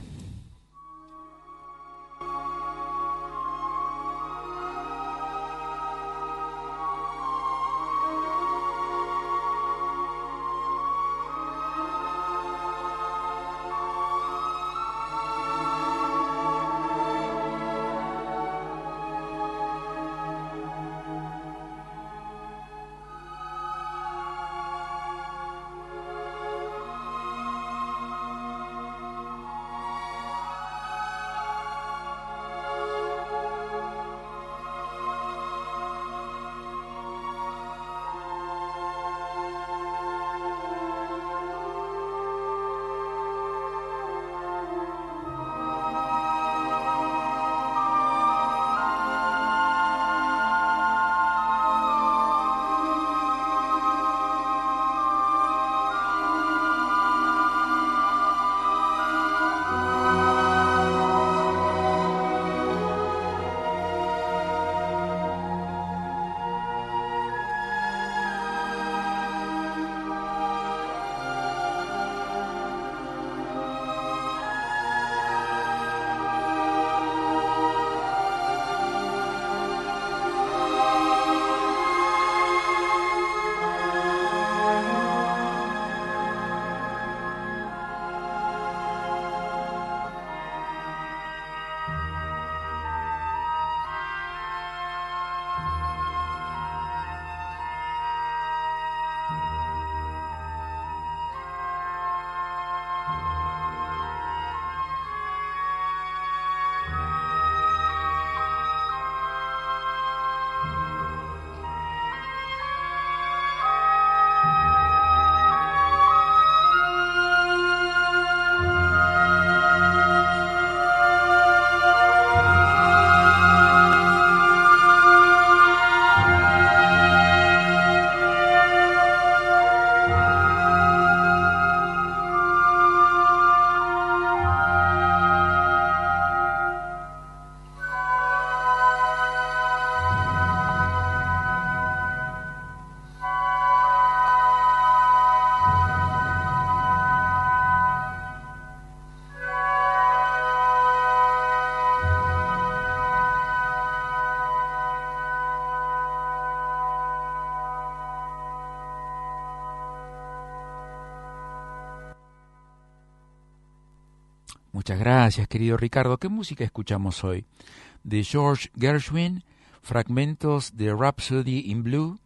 S1: Muchas gracias, querido Ricardo. ¿Qué música escuchamos hoy? De George Gershwin, fragmentos de Rhapsody in Blue,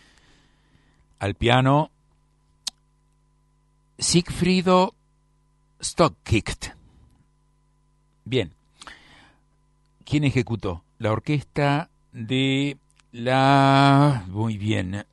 S1: al piano Sigfrido Stockicht. Bien. ¿Quién ejecutó? La orquesta de la... Muy bien.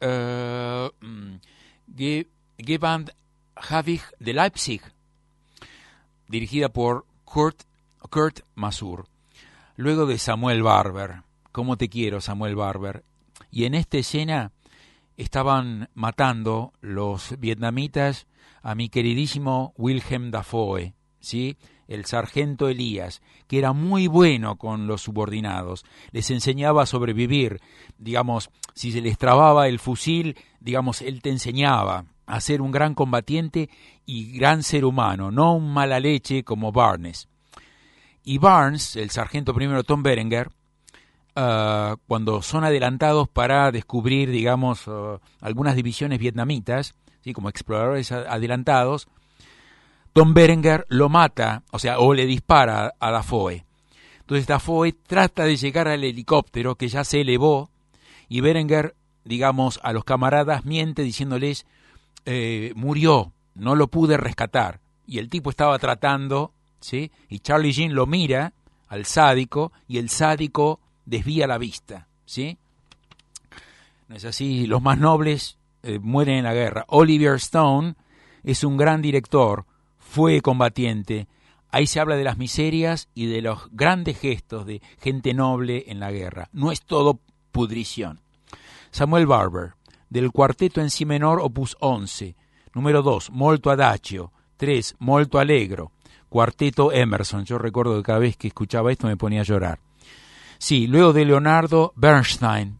S1: Gewand Havig de Leipzig, dirigida por Kurt Masur. Luego de Samuel Barber. ¿Cómo te quiero, Samuel Barber? Y en esta escena estaban matando los vietnamitas a mi queridísimo Willem Dafoe, ¿sí? El sargento Elías, que era muy bueno con los subordinados. Les enseñaba a sobrevivir. Digamos, si se les trababa el fusil, digamos, él te enseñaba a ser un gran combatiente y gran ser humano, no un mala leche como Barnes. Y Barnes, el sargento primero Tom Berenger, cuando son adelantados para descubrir, digamos, algunas divisiones vietnamitas, ¿sí? Como exploradores adelantados, Tom Berenger lo mata, o le dispara a Dafoe. Entonces Dafoe trata de llegar al helicóptero que ya se elevó y Berenger, digamos, a los camaradas miente diciéndoles, murió, no lo pude rescatar. Y el tipo estaba tratando, ¿sí? Y Charlie Sheen lo mira al sádico y el sádico desvía la vista, ¿sí? No es así, los más nobles mueren en la guerra. Oliver Stone es un gran director, fue combatiente. Ahí se habla de las miserias y de los grandes gestos de gente noble en la guerra. No es todo pudrición. Samuel Barber, del cuarteto en si menor, opus 11. Número 2, molto adagio. 3, molto allegro. Cuarteto Emerson. Yo recuerdo que cada vez que escuchaba esto me ponía a llorar. Sí, luego de Leonard Bernstein,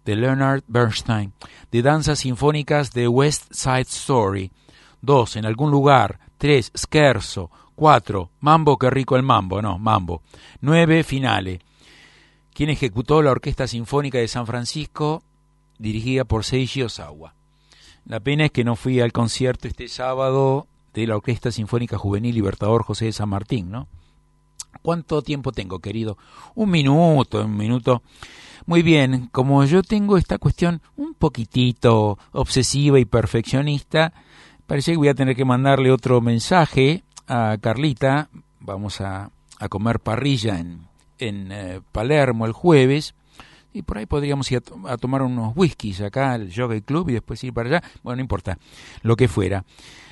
S1: de danzas sinfónicas de West Side Story. 2, en algún lugar. 3, scherzo. 4, mambo, qué rico el mambo. No, mambo. 9, finale. ¿Quién ejecutó la Orquesta Sinfónica de San Francisco? Dirigida por Seiji Ozawa. La pena es que no fui al concierto este sábado de la Orquesta Sinfónica Juvenil Libertador José de San Martín, ¿no? ¿Cuánto tiempo tengo, querido? Un minuto. Muy bien, como yo tengo esta cuestión un poquitito obsesiva y perfeccionista, parece que voy a tener que mandarle otro mensaje a Carlita. Vamos a comer parrilla en Palermo el jueves. Y por ahí podríamos ir a tomar unos whiskies acá al Jockey Club y después ir para allá. Bueno, no importa, lo que fuera.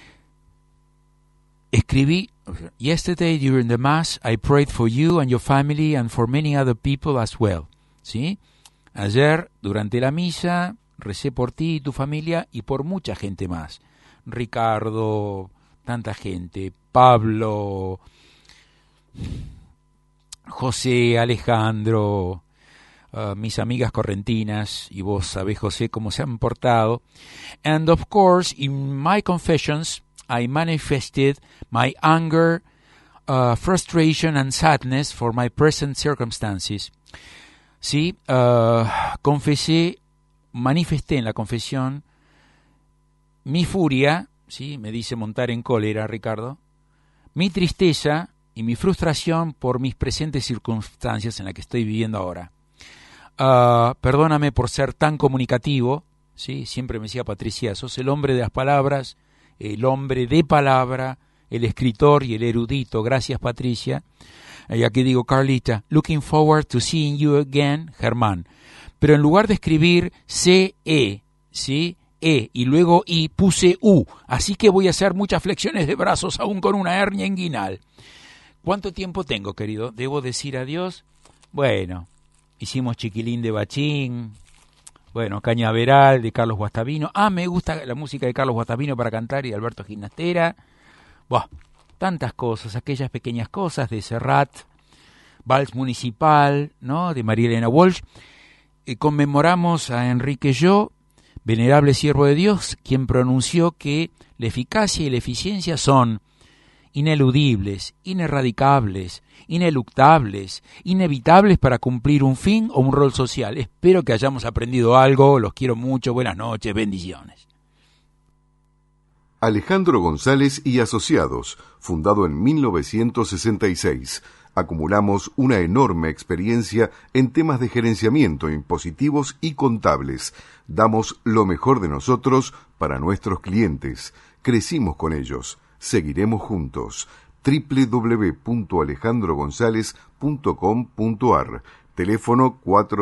S1: Escribí, yesterday during the Mass, I prayed for you and your family and for many other people as well. ¿Sí? Ayer, durante la misa, recé por ti y tu familia y por mucha gente más. Ricardo, tanta gente, Pablo, José, Alejandro, mis amigas correntinas, y vos sabés, José, cómo se han portado. And of course, in my confessions, I manifested my anger, frustration and sadness for my present circumstances. Sí, manifesté en la confesión mi furia, sí, me dice montar en cólera, Ricardo, mi tristeza y mi frustración por mis presentes circunstancias en las que estoy viviendo ahora. Perdóname por ser tan comunicativo, ¿sí? Siempre me decía Patricia, sos el hombre de las palabras, el hombre de palabra, el escritor y el erudito. Gracias, Patricia. Y aquí digo, Carlita, looking forward to seeing you again, Germán. Pero en lugar de escribir C-E, ¿sí? E, y luego I, puse U. Así que voy a hacer muchas flexiones de brazos aún con una hernia inguinal. ¿Cuánto tiempo tengo, querido? ¿Debo decir adiós? Bueno, hicimos Chiquilín de Bachín, bueno, Cañaveral de Carlos Guastavino. Me gusta la música de Carlos Guastavino para cantar y de Alberto Ginastera. Buah, tantas cosas, aquellas pequeñas cosas de Serrat, Vals Municipal, ¿no? De María Elena Walsh. Conmemoramos a Enrique Yo, venerable siervo de Dios, quien pronunció que la eficacia y la eficiencia son ineludibles, inerradicables, ineluctables, inevitables para cumplir un fin o un rol social. Espero que hayamos aprendido algo, los quiero mucho, buenas noches, bendiciones.
S2: Alejandro González y Asociados, fundado en 1966. Acumulamos una enorme experiencia en temas de gerenciamiento, impositivos y contables. Damos lo mejor de nosotros para nuestros clientes. Crecimos con ellos. Seguiremos juntos. www.alejandrogonzalez.com.ar. Teléfono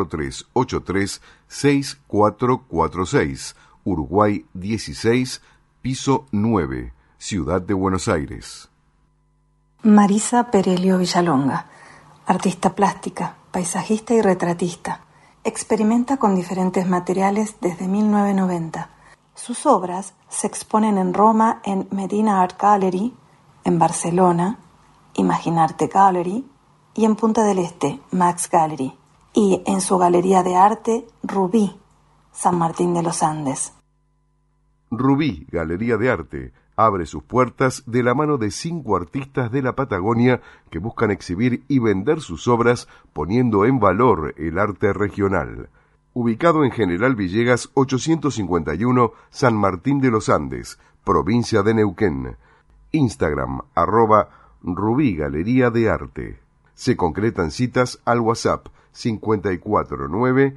S2: 4383-6446. Uruguay 16, piso 9, Ciudad de Buenos Aires.
S3: Marisa Perelio Villalonga, artista plástica, paisajista y retratista. Experimenta con diferentes materiales desde 1990. Sus obras se exponen en Roma en Medina Art Gallery, en Barcelona, Imaginarte Gallery, y en Punta del Este, Max Gallery, y en su galería de arte Rubí, San Martín de los Andes.
S2: Rubí, Galería de Arte, abre sus puertas de la mano de 5 artistas de la Patagonia que buscan exhibir y vender sus obras poniendo en valor el arte regional. ubicado en General Villegas 851, San Martín de los Andes, provincia de Neuquén. Instagram, @Rubí Galería de Arte. Se concretan citas al WhatsApp 549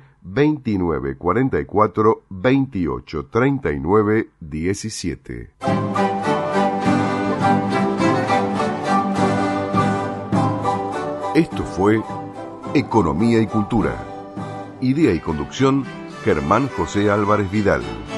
S2: 2944 28 39 17. Esto fue Economía y Cultura. Idea y conducción, Germán José Álvarez Vidal.